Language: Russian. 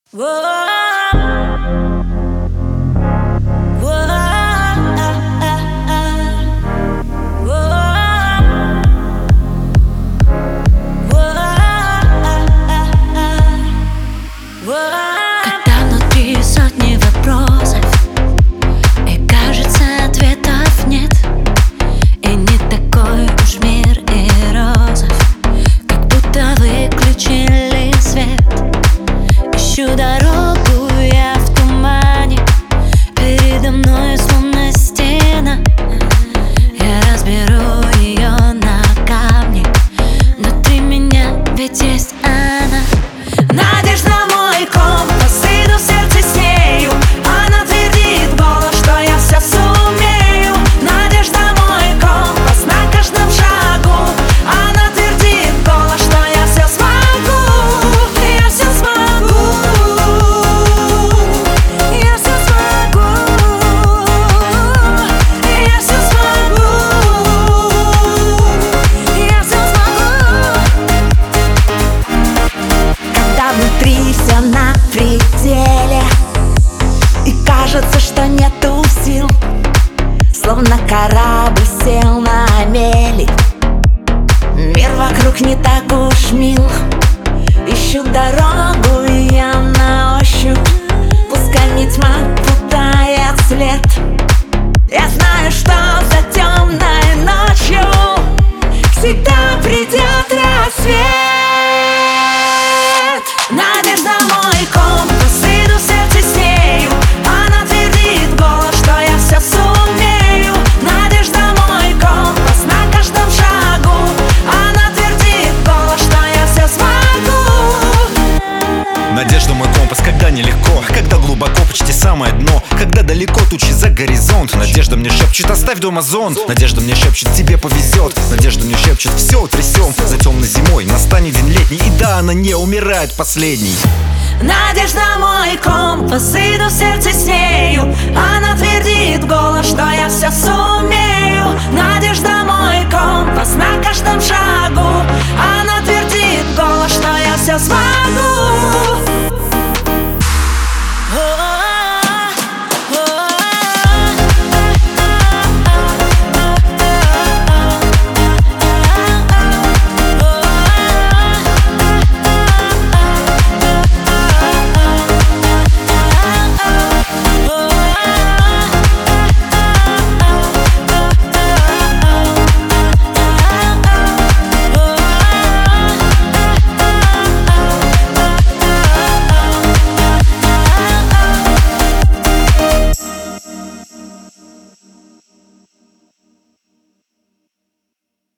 Когда внутри сотни вопросов и кажется ответов нет, и не такой уж мир и розов, как будто выключили свет. Ищу дорогу я в тумане, передо мной словно стена. Я разберу ее на камни, внутри меня ведь есть она. Надежда мой компас, иду в сердце с нею. Она твердит голос, что я все сумею. Надежда мой компас на каждом шагу. Она твердит голос, что я все смогу. Я все смогу. Я все смогу. Я все смогу. Я все смогу. Когда внутри все на пределе и кажется, что нету сил, словно корабль сел на мели. Мир вокруг не так уж мил. Ищу дорогу я на ощупь, пускай мне тьма путает след. Я знаю, что за темной ночью всегда придет рассвет. Надежда мой компас, иду в сердце с нею. Она твердит голос, что я все сумею. Надежда мой компас на каждом шагу. Она твердит голос, что я все смогу. Надежда мой компас, когда нелегко, когда глубоко, почти самое дно, когда далеко тучи за горизонт. Надежда мне шепчет: оставь дома зонт. Надежда мне шепчет: тебе повезет. Надежда мне шепчет: все утрясем. За темной зимой настанет день летний, и да, она не умирает последней. Надежда мой компас, иду в сердце с нею. Она твердит голос, что я все сумею. Надежда мой компас на каждом шагу. Она твердит голос, что я все смогу.